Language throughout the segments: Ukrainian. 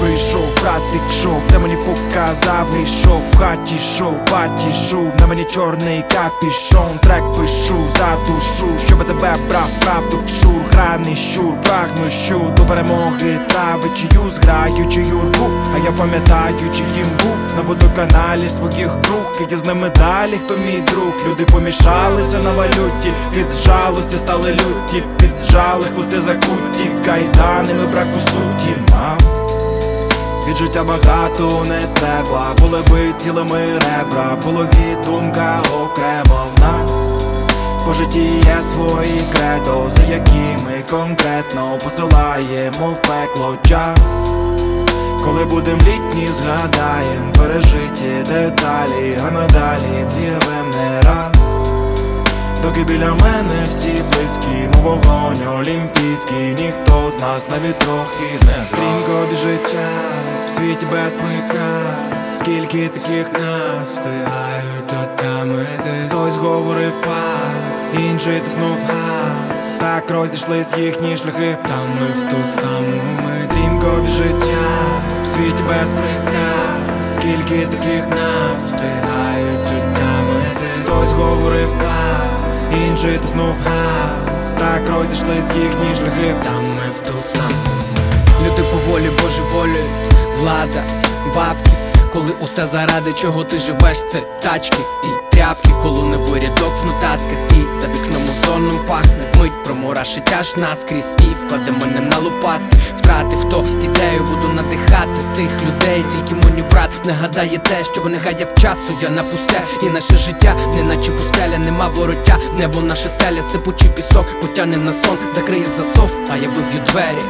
прийшов, братик шов, де мені показав мій шов. В хаті шов, баті шум, на мені чорний капішон. Трек пишу за душу, щоб тебе брав правду в шур. Граний щур, прагну щу до перемоги, травичію, зграючи юрбу. А я пам'ятаю, чиїм був на водоканалі своїх круг. Я з ними далі, хто мій друг. Люди помішалися на валюті, від жалості стали люті, піджали хвости закуті, кайданами браку суті. Мам, від життя багато не треба, були би цілими ребра. В голові думка окремо в нас. По житті є свої кредо, за якими конкретно посилаємо в пекло час. Коли будем літні, згадаєм пережиті деталі, а надалі взірвем не раз. Доки біля мене всі близькі, мов вогонь олімпійський, ніхто з нас навіть трохи не стрімко біжить час, в світі без прикрас. Скільки таких нас встигають отамитись. Хтось говорив пас, інший тиснув газ. Так розійшлись їхні шляхи, там ми в ту саму мить. Стрімко біжить час, в світі без прикрас. Скільки таких нас встигають отамитись. Хтось говорив пас, інший тиснув газ. Так розійшлись їхні шляхи, там ми в ту саму мить. Люди поволі божеволюють, влада, бабки. Коли усе заради чого ти живеш, це тачки і тряпки. Колоневий рядок в нотатках, і за вікном озоном пахне. Вмить промурашить аж наскрізь і вкладе мене на лопатки. Втратив хто ідею, буду надихати тих людей. Тільки мені брат не гадає те, щоб не гаяв часу, я на пусте. І наше життя, не наче пустеля, нема вороття. Небо наше стеля, сипучий пісок, потягне на сон, закриє засов, а я виб'ю двері.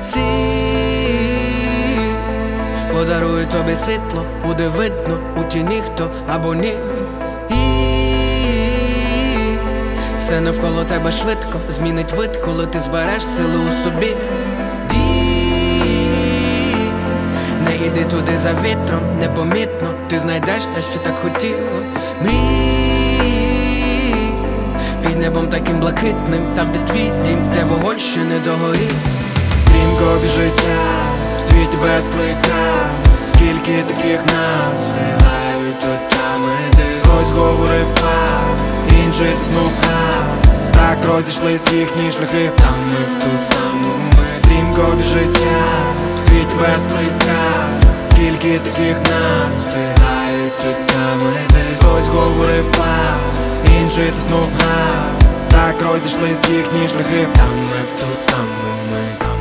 Подарую тобі світло, буде видно у тіні хто або ні. І все навколо тебе швидко змінить вид, коли ти збереш сили у собі. Не йди туди за вітром, непомітно ти знайдеш те, що так хотів. Мрій під небом таким блакитним, там де твій дім, де вогонь ще не догорів. Стрімко біжить час, в світі без прикрас. Скільки таких нас встигають отамитись. Хтось говорив пас, інший тиснув газ. Так розійшлись їхні шляхи, там ми в ту саму мить. Стрімко біжить час, в світі без прикрас. Скільки таких нас встигають отамитись. Хтось говорив пас, інший тиснув газ. Так розійшлись їхні шляхи, там ми в ту саму мить.